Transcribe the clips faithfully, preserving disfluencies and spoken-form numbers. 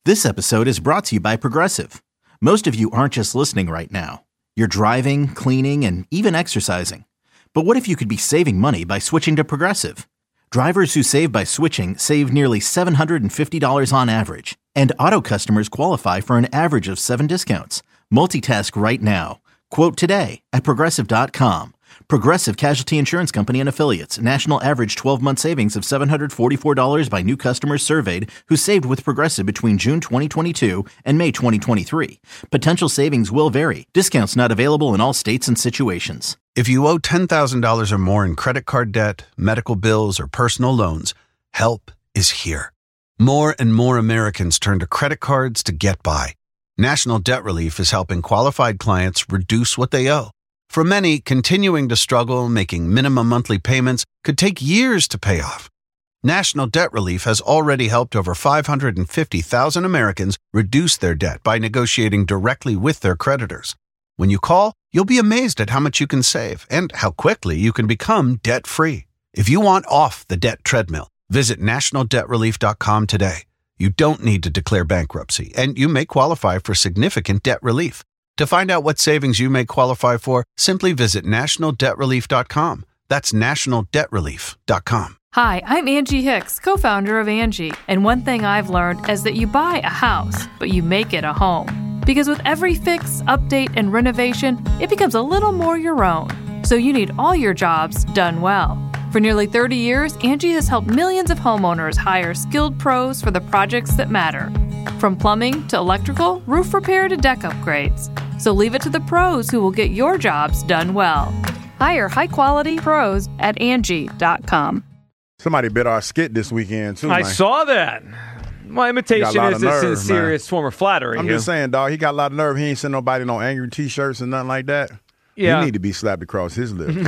This episode is brought to you by Progressive. Most of you aren't just listening right now. You're driving, cleaning, and even exercising. But what if you could be saving money by switching to Progressive? Drivers who save by switching save nearly seven hundred fifty dollars on average. And auto customers qualify for an average of seven discounts. Multitask right now. Quote today at Progressive dot com. Progressive Casualty Insurance Company and Affiliates. National average twelve-month savings of seven hundred forty-four dollars by new customers surveyed who saved with Progressive between June twenty twenty-two and May twenty twenty-three. Potential savings will vary. Discounts not available in all states and situations. If you owe ten thousand dollars or more in credit card debt, medical bills, or personal loans, help is here. More and more Americans turn to credit cards to get by. National Debt Relief is helping qualified clients reduce what they owe. For many, continuing to struggle making minimum monthly payments could take years to pay off. National Debt Relief has already helped over five hundred fifty thousand Americans reduce their debt by negotiating directly with their creditors. When you call, you'll be amazed at how much you can save and how quickly you can become debt-free. If you want off the debt treadmill, visit national debt relief dot com today. You don't need to declare bankruptcy, and you may qualify for significant debt relief. To find out what savings you may qualify for, simply visit national debt relief dot com. That's national debt relief dot com. Hi, I'm Angie Hicks, co-founder of Angie. And one thing I've learned is that you buy a house, but you make it a home. Because with every fix, update, and renovation, it becomes a little more your own. So you need all your jobs done well. For nearly thirty years, Angie has helped millions of homeowners hire skilled pros for the projects that matter. From plumbing to electrical, roof repair to deck upgrades. So leave it to the pros who will get your jobs done well. Hire high-quality pros at Angie dot com. Somebody bit our skit this weekend, too, I man. saw that. My imitation is nerve, a serious man. form of flattery. I'm here. just saying, dog, he got a lot of nerve. He ain't sent nobody no angry T-shirts and nothing like that. Yeah. He need to be slapped across his lips.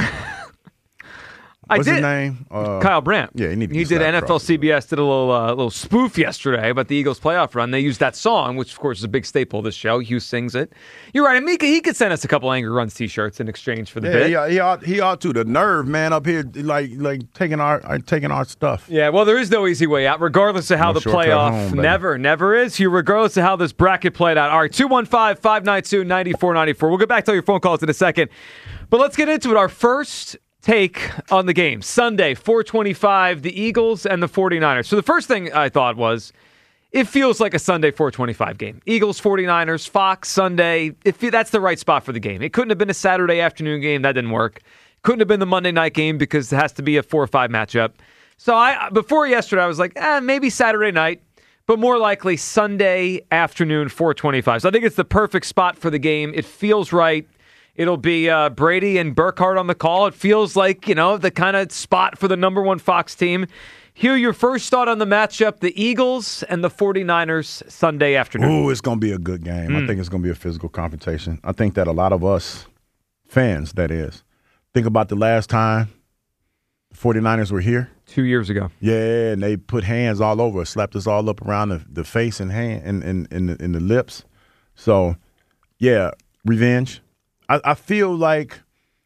I What's did. his name? Uh, Kyle Brandt. Yeah, he need to be He did slapped N F L across C B S did a little uh, little spoof yesterday about the Eagles playoff run. They used that song, which of course is a big staple of this show. Hugh sings it. You're right, Amika. He could send us a couple Angry Runs T-shirts in exchange for the Yeah, bit. he, he, ought, he ought to. The nerve, man, up here, like like taking our uh, taking our stuff. Yeah, well, there is no easy way out, regardless of how No the shortcut playoff home, baby. never, never is. Hugh, regardless of how this bracket played out. All right, two one five, five nine two, nine four nine four. We'll get back to all your phone calls in a second. But let's get into it. Our first take on the game. Sunday, four twenty-five, the Eagles and the 49ers. So the first thing I thought was, it feels like a Sunday four twenty-five game. Eagles, 49ers, Fox, Sunday. If that's the right spot for the game. It couldn't have been a Saturday afternoon game. That didn't work. Couldn't have been the Monday night game because it has to be a four or five matchup. So I before yesterday, I was like, eh, maybe Saturday night, but more likely Sunday afternoon, four twenty-five. So I think it's the perfect spot for the game. It feels right. It'll be uh, Brady and Burkhardt on the call. It feels like, you know, the kind of spot for the number one Fox team. Hugh, your first thought on the matchup, the Eagles and the 49ers Sunday afternoon. Ooh, it's going to be a good game. Mm. I think it's going to be a physical confrontation. I think that a lot of us, fans that is, think about the last time the 49ers were here. Two years ago. Yeah, and they put hands all over us, slapped us all up around the, the face and hand and, and, and, the, and the lips. So, yeah, revenge. I, I feel like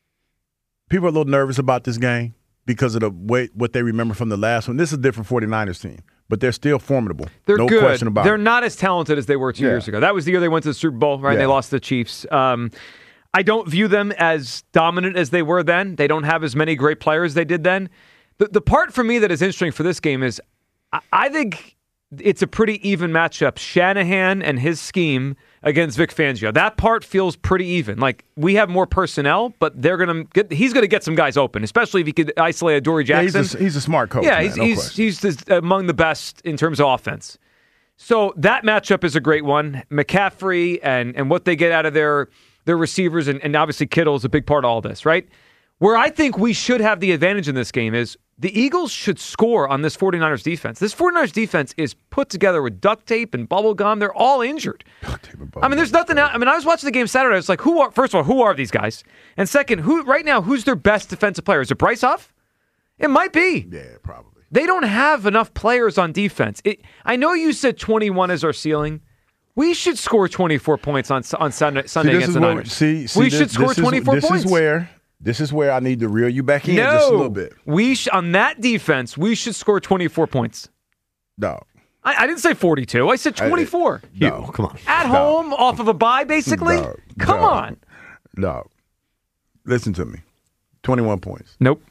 people are a little nervous about this game because of the way what they remember from the last one. This is a different 49ers team, but they're still formidable. They're no good. question about They're it. not as talented as they were two Yeah. years ago. That was the year they went to the Super Bowl, right? Yeah. They lost to the Chiefs. Um, I don't view them as dominant as they were then. They don't have as many great players they did then. The, the part for me that is interesting for this game is I, I think it's a pretty even matchup. Shanahan and his scheme against Vic Fangio. That part feels pretty even. Like, we have more personnel, but they're gonna get. He's gonna get some guys open, especially if he could isolate a Dory Yeah, Jackson. he's, a, he's a smart coach. Yeah, man, he's no he's, question. he's this, among the best in terms of offense. So that matchup is a great one. McCaffrey and and what they get out of their their receivers, and, and obviously Kittle is a big part of all this, right? Where I think we should have the advantage in this game is the Eagles should score on this 49ers defense. This 49ers defense is put together with duct tape and bubble gum. They're all injured. I mean, there's nothing out. I mean, I was watching the game Saturday. I was like, who are, first of all, who are these guys? And second, who right now, who's their best defensive player? Is it Bryce Huff? It might be. Yeah, probably. They don't have enough players on defense. It, I know you said twenty-one is our ceiling. We should score twenty-four points on on Sunday, Sunday see, against the where, Niners. See, see, we this, should score this is, twenty-four this points. Is where, this is where I need to reel you back in no, just a little bit. We sh- on that defense, we should score twenty-four points. No. I, I didn't say forty-two. I said twenty-four. I, no, you, come on. At no. home, off of a bye, basically? No, come no, on. No. Listen to me. twenty-one points. Nope.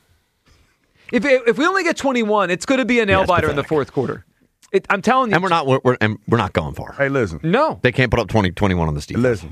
If if we only get twenty-one, it's going to be a nail Yeah, biter in the pathetic. fourth quarter. It, I'm telling you. And we're not we're, we're, and we're not going far. Hey, listen. No. They can't put up twenty, twenty-one on this defense. Listen.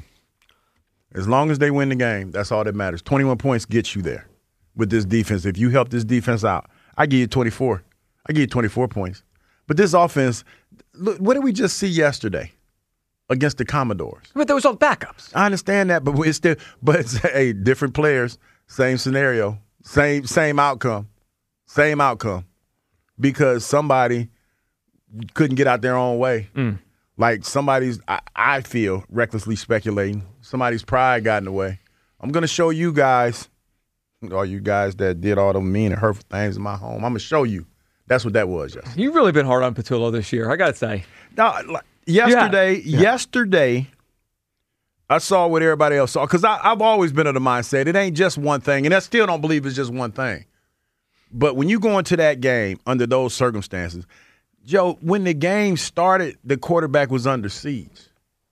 As long as they win the game, that's all that matters. twenty-one points gets you there with this defense. If you help this defense out, I give you twenty-four. I give you twenty-four points. But this offense, look, what did we just see yesterday against the Commodores? But there was all backups. I understand that, but it's still, but it's, hey, different players, same scenario, same same outcome, same outcome, because somebody couldn't get out their own way. Mm. Like somebody's, I, I feel, recklessly speculating. Somebody's pride got in the way. I'm gonna show you guys, all you guys that did all the mean and hurtful things in my home. I'm gonna show you. That's what that was, yesterday. You've really been hard on Patullo this year, I got to say. No, like, yesterday, Yeah. yesterday, I saw what everybody else saw because I've always been of the mindset it ain't just one thing, and I still don't believe it's just one thing. But when you go into that game under those circumstances, Joe, when the game started, the quarterback was under siege,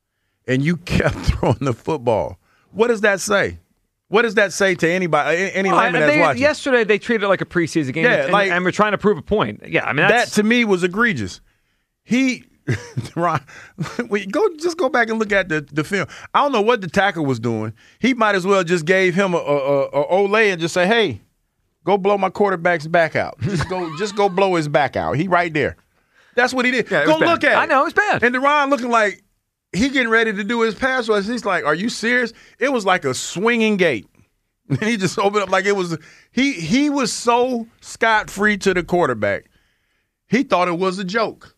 and you kept throwing the football. What does that say? What does that say to anybody, any Well, layman they- that's watching? yesterday, they treated it like a preseason game, Yeah, and, like- and we're trying to prove a point. Yeah, I mean, That that's, to me was egregious. He, Ron, we go just go back and look at the, the film. I don't know what the tackle was doing. He might as well just gave him a, a, a, a Olay and just say, "Hey, go blow my quarterback's back out. Just go, just go blow his back out. He right there." That's what he did. Yeah, it go was bad. look at it. I know, it's bad. And Deron looking like he getting ready to do his pass rush. He's like, "Are you serious?" It was like a swinging gate. And he just opened up like it was he he was so scot-free to the quarterback. He thought it was a joke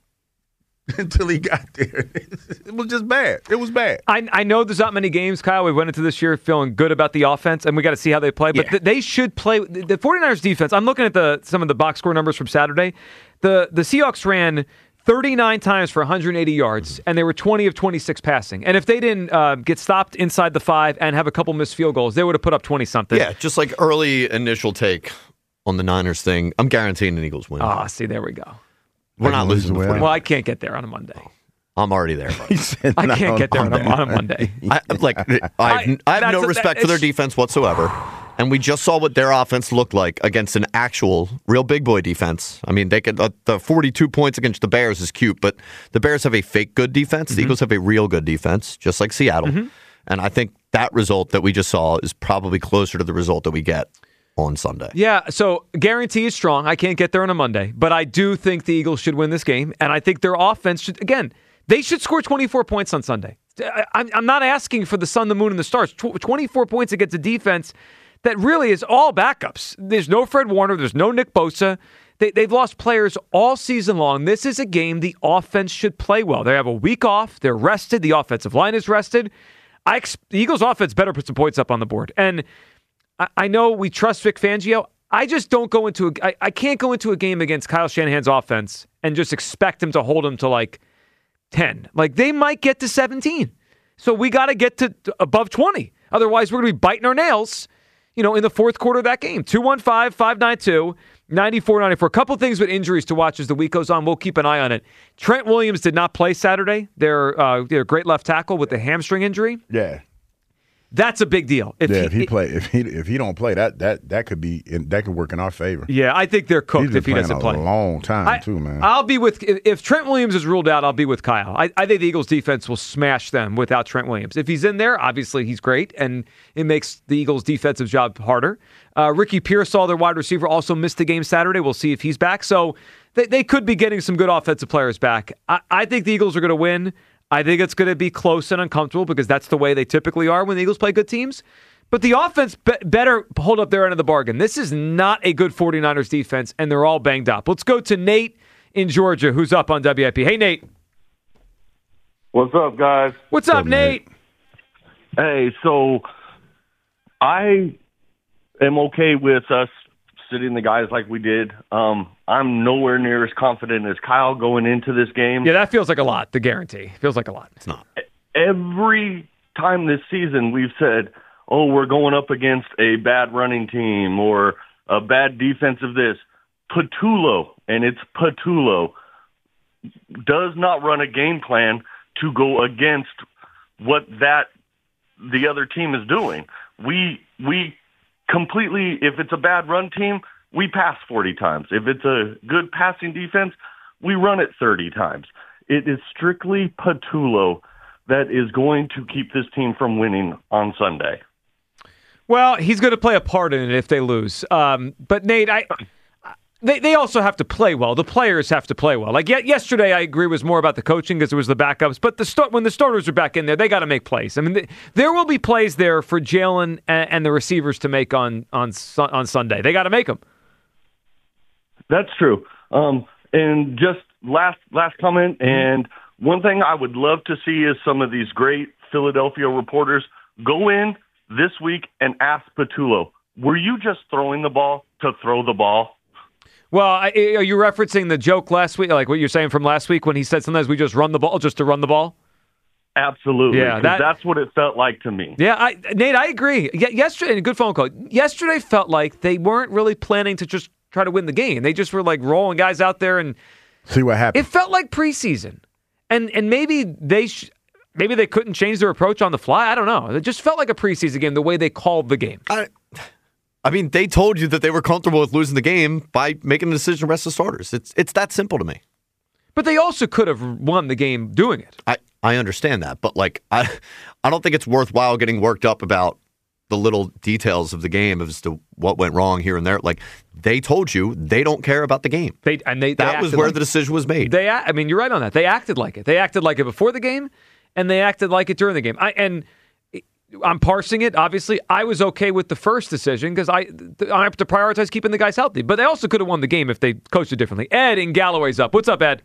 until he got there. It was just bad. It was bad. I, I know there's not many games, Kyle. We went into this year feeling good about the offense, and we got to see how they play. But Yeah. th- they should play. The the 49ers defense, I'm looking at the some of the box score numbers from Saturday. The, the Seahawks ran thirty-nine times for one hundred eighty yards, and they were twenty of twenty-six passing. And if they didn't uh, get stopped inside the five and have a couple missed field goals, they would have put up twenty-something. Yeah, just like early initial take on the Niners thing. I'm guaranteeing an Eagles win. Ah, see, there we go. We're not losing the Well, forty. Well, I can't get there on a Monday. I'm already there. He said, I "No, can't get there on a, I'm on a Monday. I, like, I have, I have that's no a- respect for their it's- defense whatsoever. And we just saw what their offense looked like against an actual, real big boy defense. I mean, they could uh, the forty-two points against the Bears is cute, but the Bears have a fake good defense. The Eagles have a real good defense, just like Seattle. And I think that result that we just saw is probably closer to the result that we get on Sunday. Yeah, so guarantee is strong. I can't get there on a Monday, but I do think the Eagles should win this game, and I think their offense should, again, they should score twenty-four points on Sunday. I, I'm, I'm not asking for the sun, the moon, and the stars. Tw- twenty-four points against a defense that really is all backups. There's no Fred Warner. There's no Nick Bosa. They, they've lost players all season long. This is a game the offense should play well. They have a week off. They're rested. The offensive line is rested. I ex- the Eagles' offense better put some points up on the board. And I, I know we trust Vic Fangio. I just don't go into a I, I can't go into a game against Kyle Shanahan's offense and just expect him to hold him to like ten. Like they might get to seventeen. So we got to get to above twenty. Otherwise, we're going to be biting our nails, you know, in the fourth quarter of that game. two one five, five nine two, nine four nine four. A couple things with injuries to watch as the week goes on. We'll keep an eye on it. Trent Williams did not play Saturday. Their, uh, their great left tackle with the hamstring injury. Yeah. That's a big deal. If yeah, he, if he play, if he if he don't play, that that that could be in, that could work in our favor. Yeah, I think they're cooked He's been if he playing doesn't a play. long time I, too, man. I'll be with if, if Trent Williams is ruled out. I'll be with Kyle. I, I think the Eagles defense will smash them without Trent Williams. If he's in there, obviously he's great, and it makes the Eagles' defensive job harder. Uh, Ricky Pearsall, their wide receiver, also missed the game Saturday. We'll see if he's back. So they, they could be getting some good offensive players back. I, I think the Eagles are going to win. I think it's going to be close and uncomfortable because that's the way they typically are when the Eagles play good teams. But the offense be- better hold up their end of the bargain. This is not a good 49ers defense, and they're all banged up. Let's go to Nate in Georgia, who's up on W I P. Hey, Nate. What's up, guys? What's up, Nate? Hey, so I am okay with us sitting the guys like we did. Um, I'm nowhere near as confident as Kyle going into this game. Yeah, that feels like a lot, the guarantee. Feels like a lot. It's not. Every time this season we've said, oh, we're going up against a bad running team or a bad defensive this. Patullo, and it's Patullo. does not run a game plan to go against what that the other team is doing. We we completely, if it's a bad run team, we pass forty times. If it's a good passing defense, we run it thirty times. It is strictly Patullo that is going to keep this team from winning on Sunday. Well, he's going to play a part in it if they lose. Um, but Nate, I, they they also have to play well. The players have to play well. Like yesterday, I agree was more about the coaching because it was the backups. But the start when the starters are back in there, they got to make plays. I mean, th- there will be plays there for Jalen and, and the receivers to make on on on Sunday. They got to make them. That's true. Um, and just last last comment. And one thing I would love to see is some of these great Philadelphia reporters go in this week and ask Patullo, were you just throwing the ball to throw the ball? Well, I, are you referencing the joke last week, like what you're saying from last week when he said sometimes we just run the ball just to run the ball? Absolutely. Yeah, that, that's what it felt like to me. Yeah, I, Nate, I agree. Y- yesterday, a good phone call. Yesterday felt like they weren't really planning to just try to win the game. They just were like rolling guys out there and see what happens. It felt like preseason, and and maybe they. Sh- Maybe they couldn't change their approach on the fly. I don't know. It just felt like a preseason game, the way they called the game. I, I mean, they told you that they were comfortable with losing the game by making the decision to rest the starters. It's it's that simple to me. But they also could have won the game doing it. I, I understand that. But, like, I, I don't think it's worthwhile getting worked up about the little details of the game as to what went wrong here and there. Like, they told you they don't care about the game. They and they, they That was where like, the decision was made. They, I mean, you're right on that. They acted like it. They acted like it before the game. And they acted like it during the game. I, and I'm parsing it. Obviously, I was okay with the first decision because I, I have to prioritize keeping the guys healthy. But they also could have won the game if they coached it differently. Ed in Galloway's up. What's up, Ed?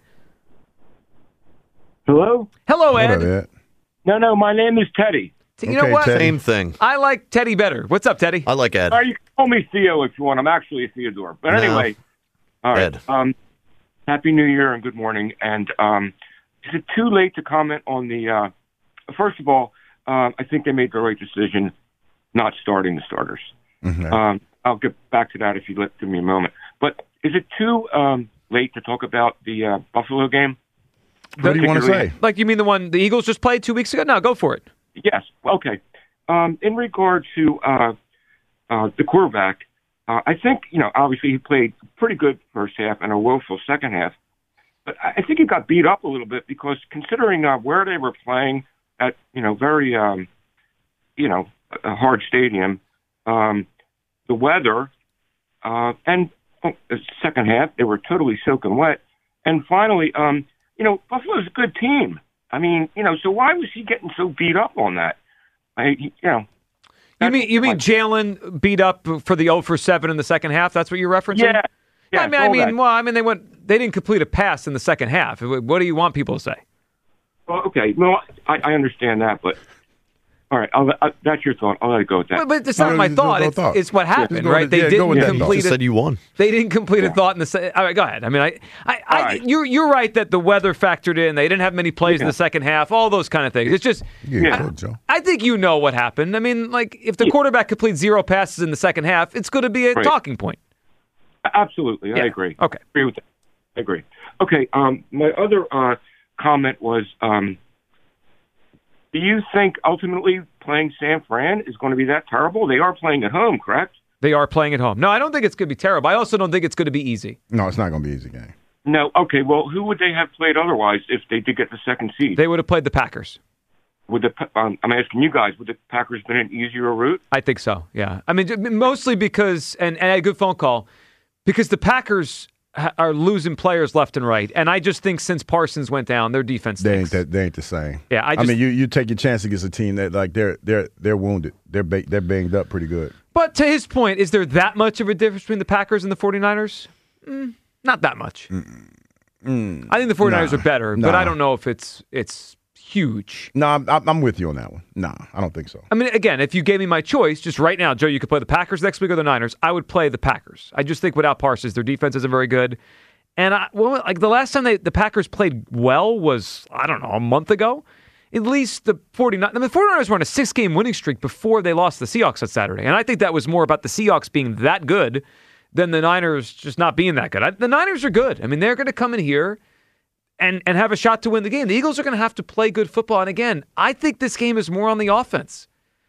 Hello? Hello, Ed. What up, Ed? No, no, my name is Teddy. You Okay, know what? Teddy. Same thing. I like Teddy better. What's up, Teddy? I like Ed. Uh, you can call me Theo if you want. I'm actually a Theodore. But No. anyway, all right. Ed. Um, Happy New Year and good morning. And um, is it too late to comment on the uh, – first of all, uh, I think they made the right decision not starting the starters. Mm-hmm. Um, I'll get back to that if you let give me a moment. But is it too um, late to talk about the uh, Buffalo game? What do you want to say? Like, you mean the one the Eagles just played two weeks ago? No, go for it. Yes. Okay. Um, in regard to uh, uh, the quarterback, uh, I think, you know, obviously he played pretty good first half and a woeful second half. But I think he got beat up a little bit because considering uh, where they were playing at, you know, very, um, you know, a hard stadium, um, the weather, uh, and oh, the second half, they were totally soaking wet. And finally, um, you know, Buffalo's a good team. I mean, you know, so why was he getting so beat up on that? I, you know. You mean you mean Jalen beat up for the zero for seven in the second half? That's what you're referencing? Yeah. Yeah, I mean, I all mean, that. well, I mean, they went. They didn't complete a pass in the second half. What do you want people to say? Well, okay. No, I, I understand that, but all right. I'll, I, that's your thought. I'll let it go with that. But, but it's not No, my no, thought. no It's, thought. it's what happened, go right? with- They yeah, go didn't with that thought. complete Just it. said you won. They didn't complete a thought in the. Se- all right, go ahead. I mean, I, I, I right. you're you're right that the weather factored in. They didn't have many plays in Yeah. the second half. All those kind of things. It's just. Yeah, I, good, Joe. I think you know what happened. I mean, like if the quarterback completes zero passes in the second half, it's going to be a Right. talking point. Absolutely. Yeah. I agree. Okay. I agree with that. I agree. Okay. Um, my other uh, comment was, um, do you think ultimately playing San Fran is going to be that terrible? They are playing at home, correct? They are playing at home. No, I don't think it's going to be terrible. I also don't think it's going to be easy. No, it's not going to be an easy game. No. Okay. Well, who would they have played otherwise if they did get the second seed? They would have played the Packers. Would the um, I'm asking you guys, would the Packers been an easier route? I think so. Yeah. I mean, j- mostly because, and, and I had a good phone call, because the Packers ha- are losing players left and right, and I just think since Parsons went down, their defense They ain't stinks. that. They ain't the same. Yeah, I just- mean, you, you take your chance against a team that like they're they're they're wounded. They're ba- they're banged up pretty good. But to his point, is there that much of a difference between the Packers and the 49ers? Mm, not that much. I think the 49ers Nah, are better, but nah. I don't know if it's it's huge. No, I'm, I'm I'm with you on that one. No, I don't think so. I mean, again, if you gave me my choice, just right now, Joe, you could play the Packers next week or the Niners. I would play the Packers. I just think without Parsons, their defense isn't very good. And I, well, like the last time they, the Packers played well was, I don't know, a month ago. At least the 49ers, I mean, the 49ers were on a six-game winning streak before they lost the Seahawks on Saturday. And I think that was more about the Seahawks being that good than the Niners just not being that good. I, the Niners are good. I mean, they're going to come in here. and, and have a shot to win the game. The Eagles are going to have to play good football. And again, I think this game is more on the offense.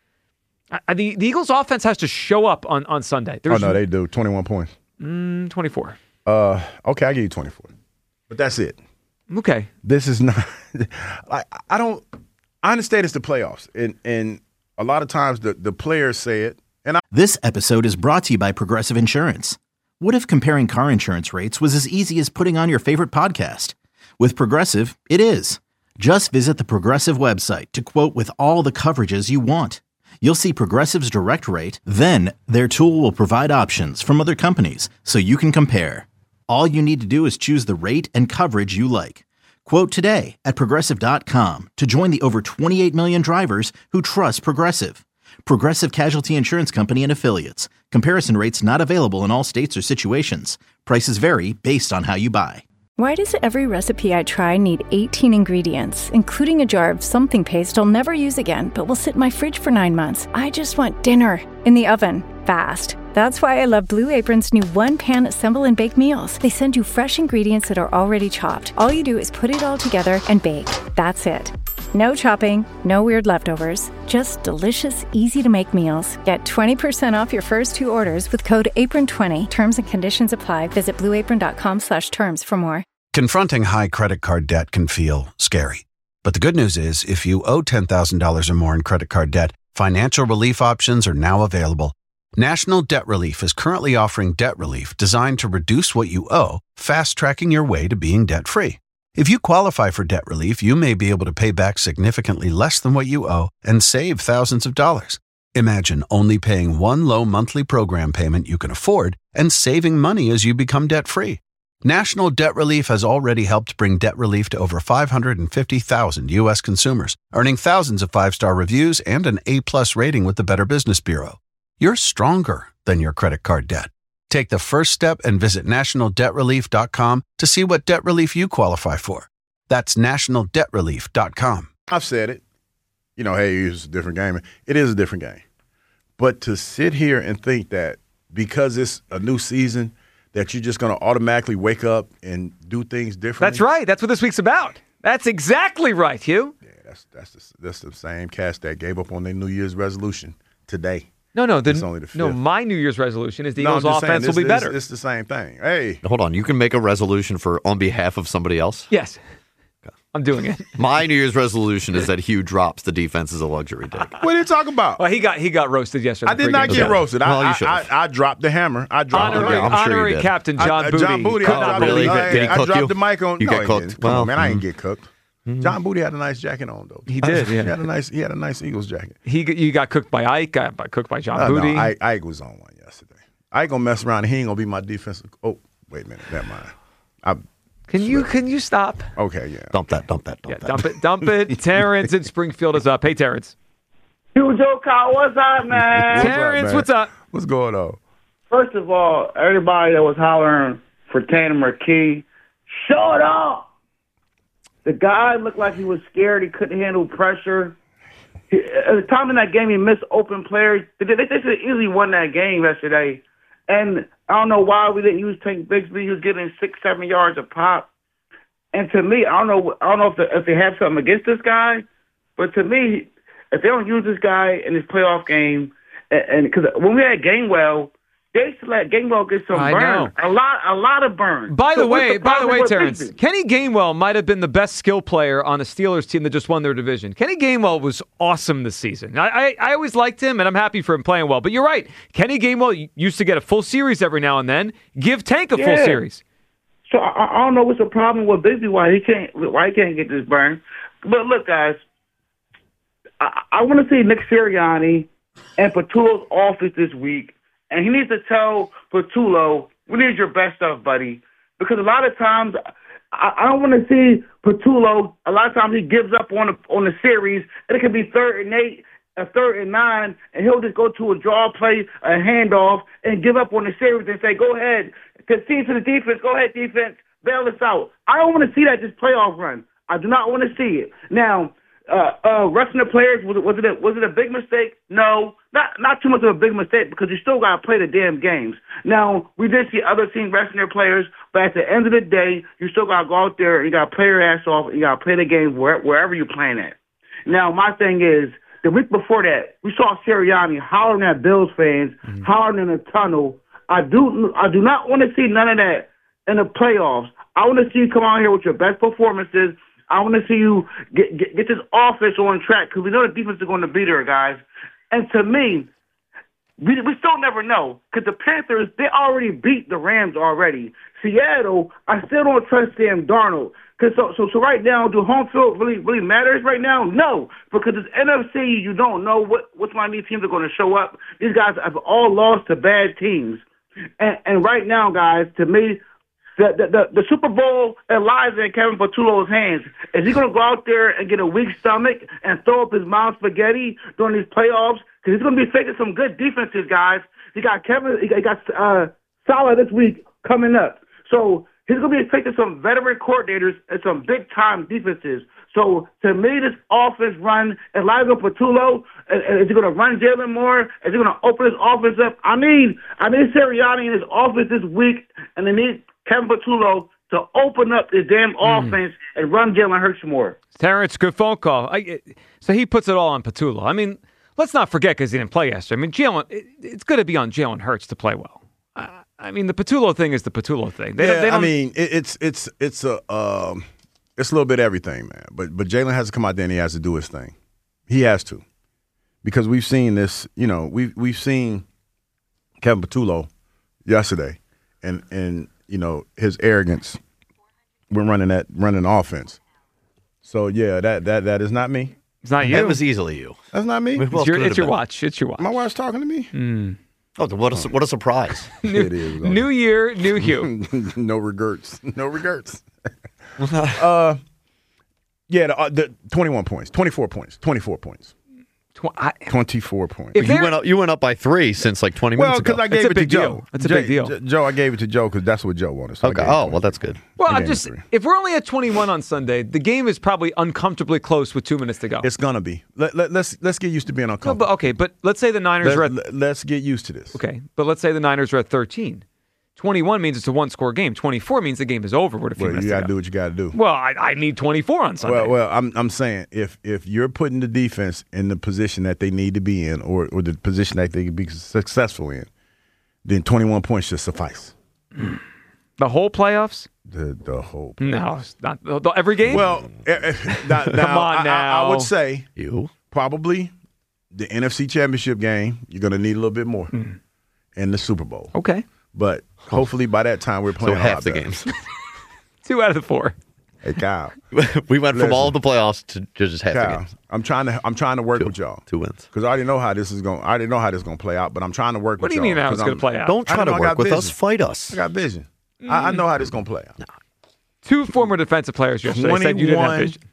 I, the, the Eagles' offense has to show up on, on Sunday. There's, oh, no, they do. twenty-one points. Mm, twenty-four. Uh, okay, I give you twenty-four. But that's it. Okay. This is not – I I don't – I understand it's the playoffs. And, and a lot of times the, the players say it. And I, This episode is brought to you by Progressive Insurance. What if comparing car insurance rates was as easy as putting on your favorite podcast? With Progressive, it is. Just visit the Progressive website to quote with all the coverages you want. You'll see Progressive's direct rate, then their tool will provide options from other companies so you can compare. All you need to do is choose the rate and coverage you like. Quote today at Progressive dot com to join the over twenty-eight million drivers who trust Progressive. Progressive Casualty Insurance Company and Affiliates. Comparison rates not available in all states or situations. Prices vary based on how you buy. Why does every recipe I try need eighteen ingredients, including a jar of something paste I'll never use again, but will sit in my fridge for nine months? I just want dinner in the oven, fast. That's why I love Blue Apron's new one-pan assemble and bake meals. They send you fresh ingredients that are already chopped. All you do is put it all together and bake. That's it. No chopping, no weird leftovers, just delicious, easy-to-make meals. Get twenty percent off your first two orders with code apron twenty. Terms and conditions apply. Visit blueapron.com slash terms for more. Confronting high credit card debt can feel scary. But the good news is, if you owe ten thousand dollars or more in credit card debt, financial relief options are now available. National Debt Relief is currently offering debt relief designed to reduce what you owe, fast-tracking your way to being debt-free. If you qualify for debt relief, you may be able to pay back significantly less than what you owe and save thousands of dollars. Imagine only paying one low monthly program payment you can afford and saving money as you become debt-free. National Debt Relief has already helped bring debt relief to over five hundred fifty thousand U S consumers, earning thousands of five-star reviews and an A-plus rating with the Better Business Bureau. You're stronger than your credit card debt. Take the first step and visit national debt relief dot com to see what debt relief you qualify for. That's national debt relief dot com. I've said it. You know, hey, it's a different game. It is a different game. But to sit here and think that because it's a new season, that you're just going to automatically wake up and do things differently. That's right. That's what this week's about. That's exactly right, Hugh. Yeah, that's that's the, that's the same cast that gave up on their New Year's resolution today. No, no, the, it's only the fifth. no. My New Year's resolution is the no, Eagles' offense saying, will be better. It's, it's the same thing. Hey, Hold on. You can make a resolution for on behalf of somebody else? Yes. I'm doing it. My New Year's resolution is that Hugh drops the defense as a luxury dig. What are you talking about? Well, he got he got roasted yesterday. I did not get roasted. I, Well, you I, should've. I, I dropped the hammer. I dropped Honorary, the I'm sure you honorary did. Captain John I, Booty. John Booty. could I not dropped, really? believe I, it. Did he I cook dropped you? the mic on. You no, get he cooked? didn't. Come Well, on, man. I didn't mm. get cooked. John Booty had a nice jacket on, though. He did, yeah. He had a nice. He had a nice Eagles jacket. He you got cooked by Ike, got by- cooked by John Uh, Booty. no, Ike, Ike was on one yesterday. Ike gonna mess around. And he ain't gonna be my defensive. Oh, wait a minute. Never mind. I, can you can you stop? okay, yeah. Dump that, dump that, dump Yeah, that. dump it, dump it. Terrence in Springfield is up. Hey, Terrence. Huge Kyle, what's up, man? What's up, Terrence, man? what's up? What's going on? First of all, everybody that was hollering for Tanner McKee, shut up! The guy looked like he was scared. He couldn't handle pressure. He, at the time in that game, he missed open players. They, they, they should have easily won that game yesterday. And I don't know why we didn't use Tank Bigsby. He was getting six, seven yards a pop. And to me, I don't know. I don't know if, the, if they have something against this guy, but to me, if they don't use this guy in this playoff game, and because when we had Gainwell, they used to let Gainwell get some I burn, know. a lot, a lot of burn. By the So what's way, by the problem way, with Terrence, Bigsby? Kenny Gainwell might have been the best skill player on a Steelers team that just won their division. Kenny Gainwell was awesome this season. I, I, I always liked him, and I'm happy for him playing well. But you're right. Kenny Gainwell used to get a full series every now and then. Give Tank a full Yeah. series. So I, I don't know what's the problem with Bigsby. Why he can't? Why he can't get this burn? But look, guys, I, I want to see Nick Sirianni and Patulo's office this week, and he needs to tell Patulo, "We need your best stuff, buddy." Because a lot of times, I, I don't want to see Patulo. A lot of times he gives up on the on the series, and it can be third and eight, a third and nine, and he'll just go to a draw play, a handoff, and give up on the series and say, "Go ahead." Concede to the defense. Go ahead, defense. Bail us out. I don't want to see that this playoff run. I do not want to see it. Now, uh, uh, resting the players, was it, was it a, was it a big mistake? No, not not too much of a big mistake because you still got to play the damn games. Now, we did see other teams resting their players, but at the end of the day, you still got to go out there, you got to play your ass off, you got to play the game where, wherever you're playing at. Now, my thing is, the week before that, we saw Sirianni hollering at Bills fans, mm-hmm. hollering in the tunnel. I do I do not want to see none of that in the playoffs. I want to see you come out here with your best performances. I want to see you get, get, get this offense on track because we know the defense is going to be there, guys. And to me, we, we still never know because the Panthers, they already beat the Rams already. Seattle, I still don't trust Sam Darnold. Cause so, so, so right now, do home field really really matters right now? No, because it's N F C, you don't know what, what Miami teams are going to show up. These guys have all lost to bad teams. And, and right now, guys, to me, the, the, the, the Super Bowl lies in Kevin Patullo's hands. Is he going to go out there and get a weak stomach and throw up his mouth spaghetti during these playoffs? Because he's going to be facing some good defenses, guys. He got Kevin, he got uh, Salah this week coming up. So he's going to be facing some veteran coordinators and some big-time defenses. So, to me, this offense run, Elijah Patullo, is he going to run Jalen Moore? Is he going to open his offense up? I need, I need Sirianni in his offense this week, and I need Kevin Patullo to open up his damn mm. offense and run Jalen Hurts more. Terrence, good phone call. I, so he puts it all on Patullo. I mean, let's not forget because he didn't play yesterday. I mean, Jalen, it, it's going to be on Jalen Hurts to play well. Uh, I mean, the Patullo thing is the Patullo thing. They yeah, don't, they don't, I mean, it, it's it's it's a um, it's a little bit of everything, man. But but Jalen has to come out there and he has to do his thing. He has to, because we've seen this. You know, we've we've seen Kevin Patullo yesterday, and and you know his arrogance when running that running offense. So yeah, that that that is not me. It's not you. That was easily you. That's not me. It's your, it's your watch. It's your watch. My wife's talking to me. Mm. Oh, what a, what a surprise. new, it is. New year, new you. No regrets. No regrets. uh, yeah, the, uh, the twenty-one points, twenty-four points, twenty-four points. Tw- I, twenty-four points. You went, up, you went up by three since like twenty well, minutes ago. Well, because I gave it to Joe. Deal. That's a big deal. J- Joe, I gave it to Joe because that's what Joe wanted. So okay. Oh, well, that's good. Well, I'm just, if we're only at twenty-one on Sunday, the game is probably uncomfortably close with two minutes to go. It's going to be. Let, let, let's let's get used to being uncomfortable. No, but, okay, but let's say the Niners let, are at... Let, let's get used to this. Okay, but let's say the Niners are at thirteen. twenty-one means it's a one-score game. twenty-four means the game is over with a few well, minutes you got to to do what you got to do. Well, I, I need twenty-four on Sunday. Well, well, I'm I'm saying if if you're putting the defense in the position that they need to be in, or or the position that they can be successful in, then twenty-one points should suffice. The whole playoffs? The the whole. Playoffs. No, it's not the, the, every game. Well, uh, now, come on now. I, I would say you probably the N F C Championship game. You're going to need a little bit more, mm. and the Super Bowl. Okay. But hopefully by that time we're playing so half the better. games. Two out of the four. Hey Kyle, we went Listen, from all of the playoffs to just half Kyle, the games. I'm trying to I'm trying to work two, with y'all. Two wins. Because I already know how this is going. I already know how this is going to play out. But I'm trying to work what with y'all. What do you y'all mean how it's going to play out? Don't try to work with vision. us. Fight us. I got vision. Mm. I, I know how this is going to play out. No. Two former defensive players yesterday said you didn't have vision.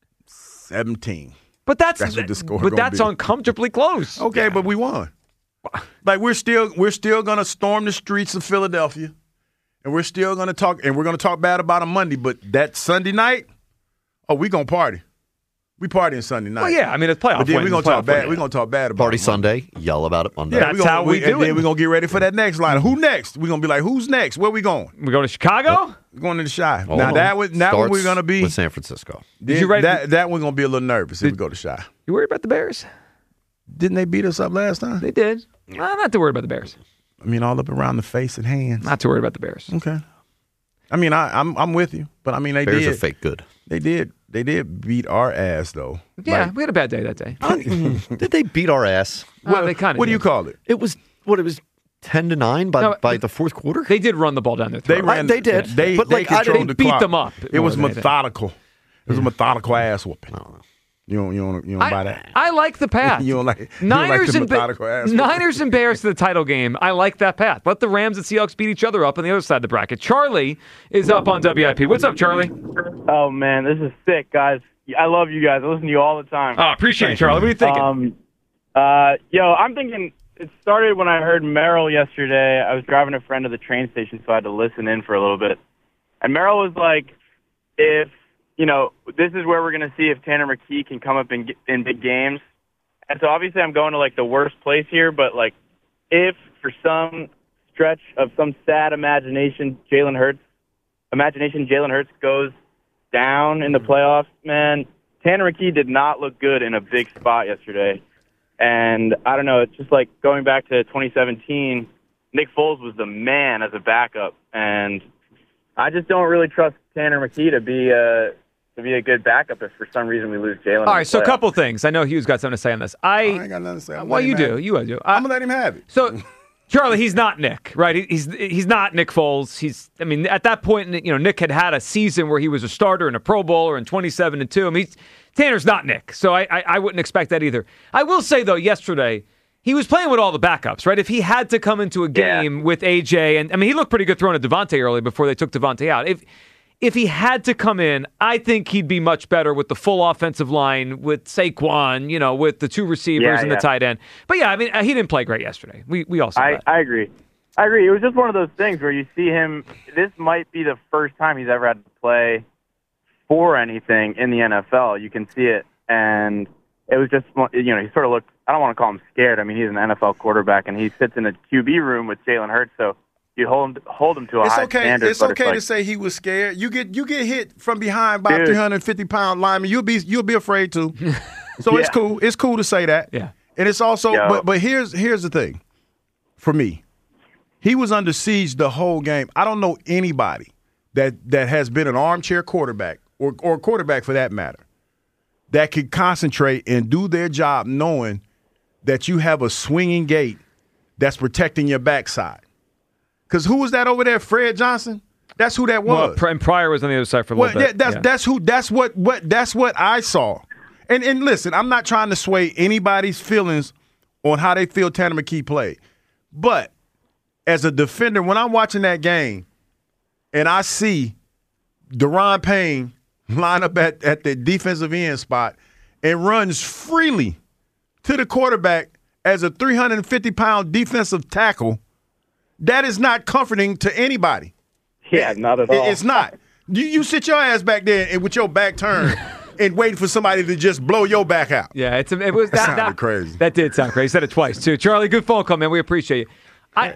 seventeen. But that's, that's what the score But that's be. uncomfortably close. Okay, yeah. But we won. Like we're still we're still gonna storm the streets of Philadelphia, and we're still gonna talk and we're gonna talk bad about them Monday. But that Sunday night, oh, we gonna party. We partying Sunday night. Well, yeah, I mean it's playoff. But then we're gonna talk bad. We're gonna talk bad about party it Sunday. Yell about it Monday. Yeah, that's we gonna, how we, we do and it. Then we're gonna get ready for that next line. Who next? We're gonna be like, who's next? Where we going? We're going to Chicago. We're going to the Shy. Hold now on. that was that one we're gonna be with San Francisco. Did you ready? That that one's gonna be a little nervous Did, if we go to Shy. You worried about the Bears? Didn't they beat us up last time? They did. I'm not too worried about the Bears. I mean, all up around the face and hands. Not too worried about the Bears. Okay. I mean, I, I'm I'm with you, but I mean, they Bears did. are fake good. They did. They did beat our ass though. Yeah, like, we had a bad day that day. Did they beat our ass? Well, they kind of. What do did. you call it? It was what it was ten to nine by No, by the fourth quarter. They did run the ball down their throat. They ran. I- they did. They But, they like, I- controlled they the beat clock. them up It was more than anything. methodical. It was a methodical ass whooping. I don't know. You don't you don't you don't I, buy that. I like the path. You don't like you don't Niners like the and Ba- methodical ass whooping. Niners and Bears to the title game. I like that path. Let the Rams and Seahawks beat each other up on the other side of the bracket. Charlie is up on W I P. What's up, Charlie? Oh man, this is sick, guys. I love you guys. I listen to you all the time. Oh, appreciate it, Charlie. What are you thinking? Um, uh, yo, I'm thinking it started when I heard Merrill yesterday. I was driving a friend to the train station, so I had to listen in for a little bit. And Merrill was like, if, you know, this is where we're going to see if Tanner McKee can come up in in big games. And so obviously I'm going to, like, the worst place here, but, like, if for some stretch of some sad imagination, Jalen Hurts, imagination Jalen Hurts goes down in the playoffs, man, Tanner McKee did not look good in a big spot yesterday. And I don't know, it's just like going back to twenty seventeen, Nick Foles was the man as a backup. And I just don't really trust Tanner McKee to be a, to be a good backup if for some reason we lose Jalen. All right, so a couple things. I know Hugh's got something to say on this. I, I ain't got nothing to say. I'm well, you do. It. You do. I'm going to let him have it. So, Charlie, he's not Nick, right? He, he's he's not Nick Foles. He's, I mean, at that point, you know, Nick had had a season where he was a starter and a Pro Bowler in twenty-seven and two. I mean, he's, Tanner's not Nick, so I, I I wouldn't expect that either. I will say, though, yesterday, he was playing with all the backups, right? If he had to come into a game yeah. with A J, and I mean, he looked pretty good throwing at Devontae early before they took Devontae out. If if he had to come in, I think he'd be much better with the full offensive line, with Saquon, you know, with the two receivers yeah, and yeah. the tight end. But yeah, I mean, he didn't play great yesterday. We we all saw I, that. I agree. I agree. It was just one of those things where you see him. This might be the first time he's ever had to play for anything in the N F L. You can see it, and it was just, you know, he sort of looked. I don't want to call him scared. I mean, he's an N F L quarterback, and he sits in a Q B room with Jalen Hurts, so you hold him, hold him to a it's high okay. standard. It's but okay it's like, to say he was scared. You get you get hit from behind by Dude. a three hundred fifty pound lineman. You'll be you'll be afraid to. So yeah. it's cool. It's cool to say that. Yeah. And it's also, Yo. but but here's here's the thing. For me, he was under siege the whole game. I don't know anybody that that has been an armchair quarterback or or quarterback for that matter that could concentrate and do their job knowing that you have a swinging gate that's protecting your backside. Because who was that over there, Fred Johnson? That's who that was. Well, and Pryor was on the other side for a well, little yeah, bit. that's yeah. that's who. That's what what that's what I saw. And and listen, I'm not trying to sway anybody's feelings on how they feel Tanner McKee played, but as a defender, when I'm watching that game and I see Daron Payne line up at, at the defensive end spot and runs freely to the quarterback as a three hundred fifty pound defensive tackle, that is not comforting to anybody. Yeah, not at all. It's not. You, you sit your ass back there and with your back turned and waiting for somebody to just blow your back out. Yeah, it's it was that, that, sounded that crazy. That did sound crazy. You said it twice too. Charlie, good phone call, man. We appreciate you. I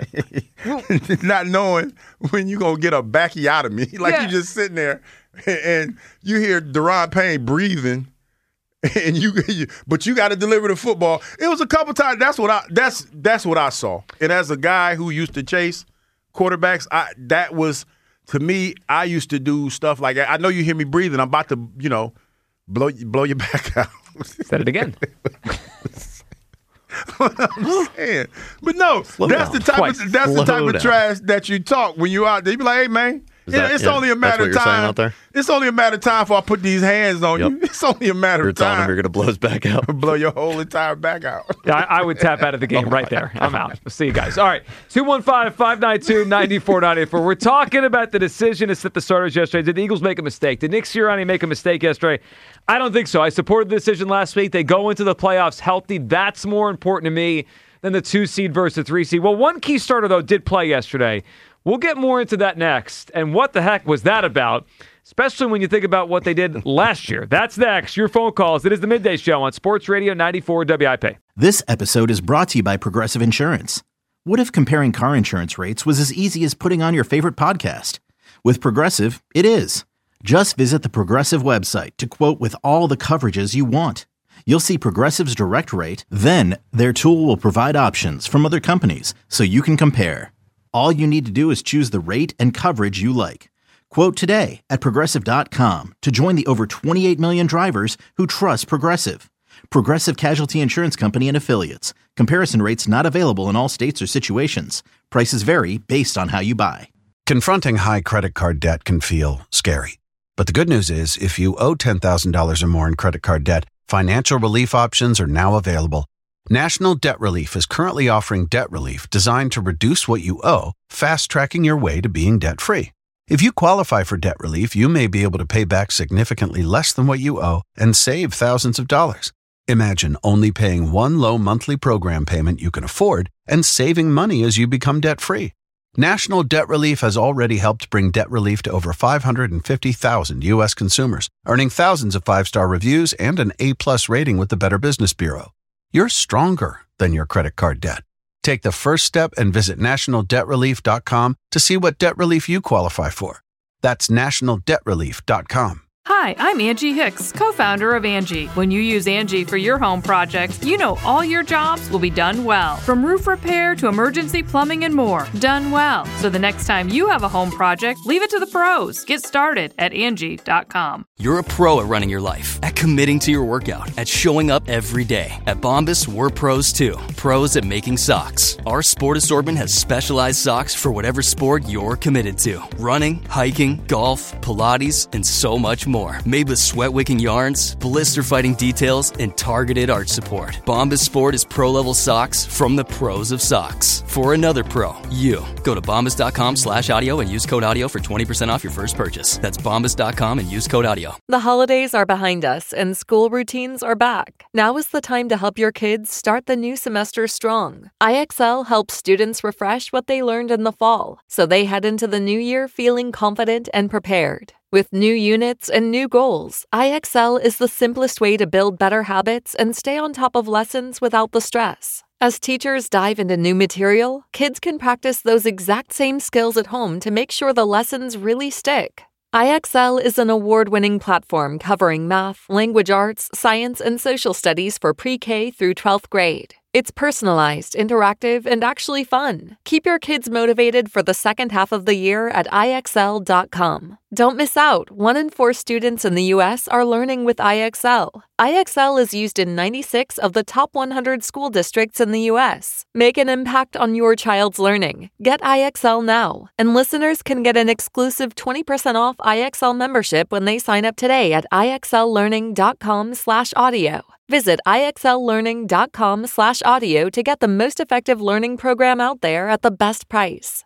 not knowing when you gonna get a backiotomy, like Yeah. you just sitting there and you hear Daron Payne breathing, and you, you but you got to deliver the football. It was a couple times. That's what I. That's that's what I saw. And as a guy who used to chase quarterbacks, I that was to me. I used to do stuff like that. I know you hear me breathing. I'm about to, you know, blow blow your back out. Said it again. What I'm saying. But no, Slow that's down. the type Twice. of that's Slow the type down. of trash that you talk when you out there. You be like, hey man, Is that- it's yeah, only a that's matter what of you're saying time. out there? It's only a matter of time before I put these hands on Yep. you. It's only a matter You're of telling him time. you're going to blow his back out. Blow your whole entire back out. Yeah, I, I would tap out of the game right there. I'm out. We'll see you guys. All right, two one five, five nine two, nine four nine four. We're talking about the decision to sit the starters yesterday. Did the Eagles make a mistake? Did Nick Sirianni make a mistake yesterday? I don't think so. I supported the decision last week. They go into the playoffs healthy. That's more important to me than the two seed versus the three seed. Well, one key starter, though, did play yesterday. We'll get more into that next. And what the heck was that about? Especially when you think about what they did last year. That's next. Your phone calls. It is the Midday Show on Sports Radio ninety-four W I P. This episode is brought to you by Progressive Insurance. What if comparing car insurance rates was as easy as putting on your favorite podcast? With Progressive, it is. Just visit the Progressive website to quote with all the coverages you want. You'll see Progressive's direct rate, then their tool will provide options from other companies so you can compare. All you need to do is choose the rate and coverage you like. Quote today at Progressive dot com to join the over twenty-eight million drivers who trust Progressive. Progressive Casualty Insurance Company and Affiliates. Comparison rates not available in all states or situations. Prices vary based on how you buy. Confronting high credit card debt can feel scary. But the good news is, if you owe ten thousand dollars or more in credit card debt, financial relief options are now available. National Debt Relief is currently offering debt relief designed to reduce what you owe, fast-tracking your way to being debt-free. If you qualify for debt relief, you may be able to pay back significantly less than what you owe and save thousands of dollars. Imagine only paying one low monthly program payment you can afford and saving money as you become debt-free. National Debt Relief has already helped bring debt relief to over five hundred fifty thousand U S consumers, earning thousands of five-star reviews and an A-plus rating with the Better Business Bureau. You're stronger than your credit card debt. Take the first step and visit national debt relief dot com to see what debt relief you qualify for. That's national debt relief dot com. Hi, I'm Angie Hicks, co-founder of Angie. When you use Angie for your home projects, you know all your jobs will be done well. From roof repair to emergency plumbing and more, done well. So the next time you have a home project, leave it to the pros. Get started at Angie dot com. You're a pro at running your life, at committing to your workout, at showing up every day. At Bombas, we're pros too. Pros at making socks. Our sport assortment has specialized socks for whatever sport you're committed to. Running, hiking, golf, Pilates, and so much more. More. Made with sweat-wicking yarns, blister-fighting details, and targeted arch support. Bombas Sport is pro-level socks from the pros of socks. For another pro, you. Go to bombas.com slash audio and use code audio for twenty percent off your first purchase. That's bombas dot com and use code audio. The holidays are behind us and school routines are back. Now is the time to help your kids start the new semester strong. I X L helps students refresh what they learned in the fall, so they head into the new year feeling confident and prepared. With new units and new goals, I X L is the simplest way to build better habits and stay on top of lessons without the stress. As teachers dive into new material, kids can practice those exact same skills at home to make sure the lessons really stick. I X L is an award-winning platform covering math, language arts, science, and social studies for pre-K through twelfth grade. It's personalized, interactive, and actually fun. Keep your kids motivated for the second half of the year at I X L dot com. Don't miss out. One in four students in the U S are learning with I X L. I X L is used in ninety-six of the top one hundred school districts in the U S. Make an impact on your child's learning. Get I X L now. And listeners can get an exclusive twenty percent off I X L membership when they sign up today at I X L learning dot com slash audio. Visit I X L learning dot com slash audio to get the most effective learning program out there at the best price.